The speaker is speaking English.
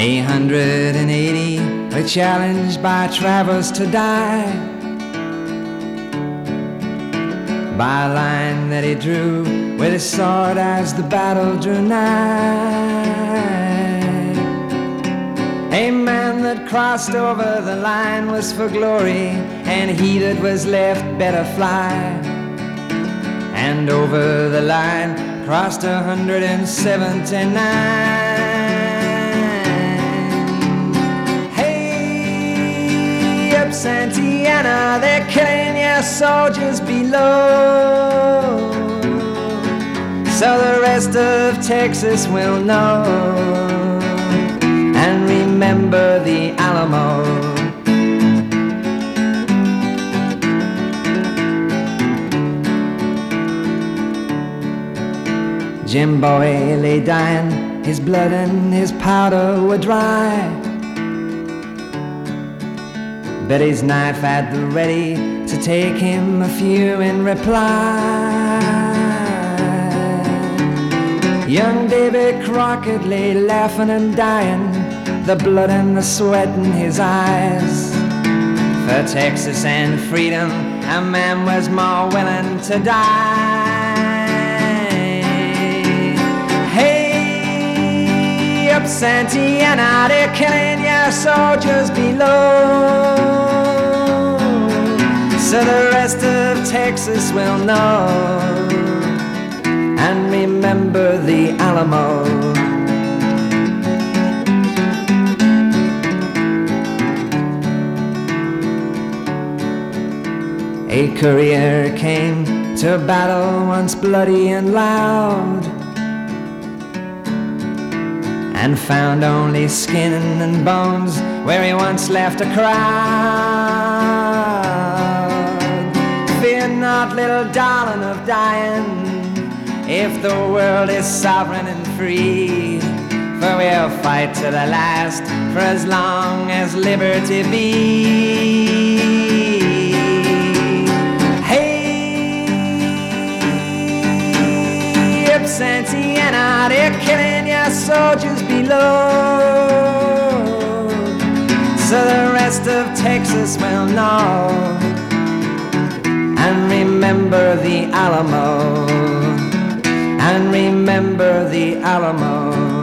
880 were challenged by travelers to die by a line that he drew with his sword as the battle drew nigh. A man that crossed over the line was for glory, and he that was left better fly. And over the line crossed 179. Hey, up Santillana, they're killing your soldiers below, so the rest of Texas will know and remember the Alamo. Jim Bowie lay dying, his blood and his powder were dry. Betty's knife at the ready to take him a few in reply. Young Davy Crockett lay laughing and dying, the blood and the sweat in his eyes. For Texas and freedom, a man was more willing to die. Hey, up Santillana, they're killing your soldiers below, so the rest of Texas will know and remember the Alamo. A courier came to a battle once bloody and loud, and found only skin and bones where he once left a crowd. Fear not, little darling of dying, if the world is sovereign and free, for we'll fight to the last for as long as liberty be. Hey, up Santillana, they're killing your soldiers below, so the rest of Texas will know and remember the Alamo. And remember the Alamo.